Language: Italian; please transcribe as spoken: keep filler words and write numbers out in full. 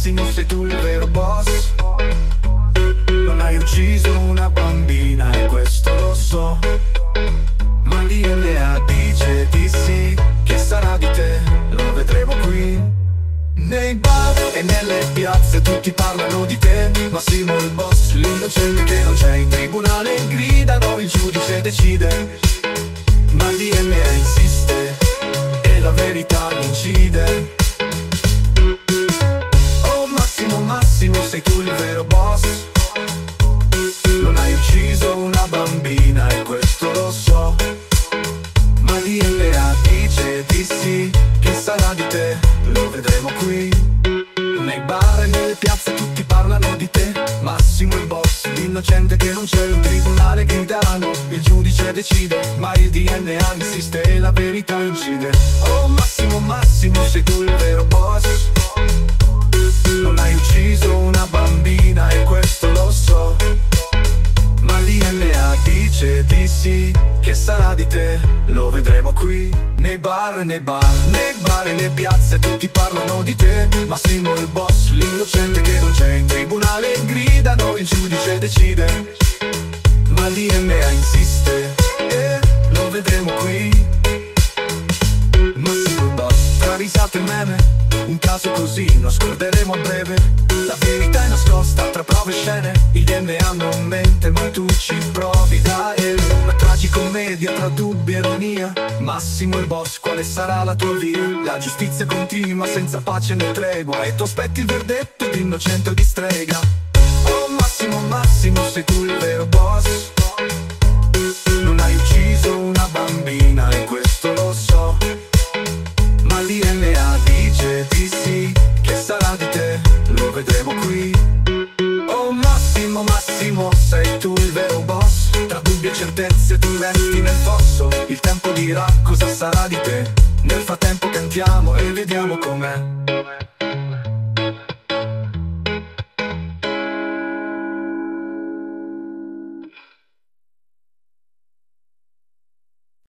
Massimo, sei tu il vero boss. Non hai ucciso una bambina e questo lo so, ma il D N A dice di sì. Che sarà di te? Lo vedremo qui. Nei bar e nelle piazze tutti parlano di te. Massimo il boss, l'innocente che non c'è in tribunale. Gridano, il giudice decide, ma il D N A insiste e la verità incide. Oh Massimo, Massimo, sei tu il vero boss. Non hai ucciso una bambina e questo lo so, ma il D N A dice di sì. Che sarà di te? Lo vedremo qui. Nei bar e nelle piazze tutti parlano di te. Massimo il boss, l'innocente che non c'è in tribunale. Gridano, il giudice decide, ma il D N A insiste e la verità incide. Oh Massimo, Massimo, sei tu il vero boss. Non hai ucciso una bambina e questo lo so, ma il D N A dice di sì. Che sarà di te? Lo vedremo qui. Nei bar e nei bar, nei bar e nelle piazze tutti parlano di te. Massimo il boss, l'innocente che non c'è in tribunale. Gridano, il giudice decide, ma il D N A insiste e lo vedremo qui. Massimo il boss, tra risate e meme, un caso così lo scorderemo a breve. La verità è nascosta tra prove e scene. Il D N A non mente, ma tu ci provi. Dai, una tragicommedia tra dubbi e ironia. Massimo il boss, quale sarà la tua via? La giustizia continua senza pace né tregua, e tu aspetti il verdetto di innocente o di strega. Oh Massimo, Massimo, sei tu il vero boss. Non hai ucciso una bambina e questo lo so, ma il D N A dice di sì. Che sarà di te? Lo vedremo qui. Oh Massimo, Massimo, sei tu il vero boss. Tra dubbi e certezze tu resti nel fosso. Il tempo dirà cosa sarà di te. Nel frattempo cantiamo e vediamo com'è.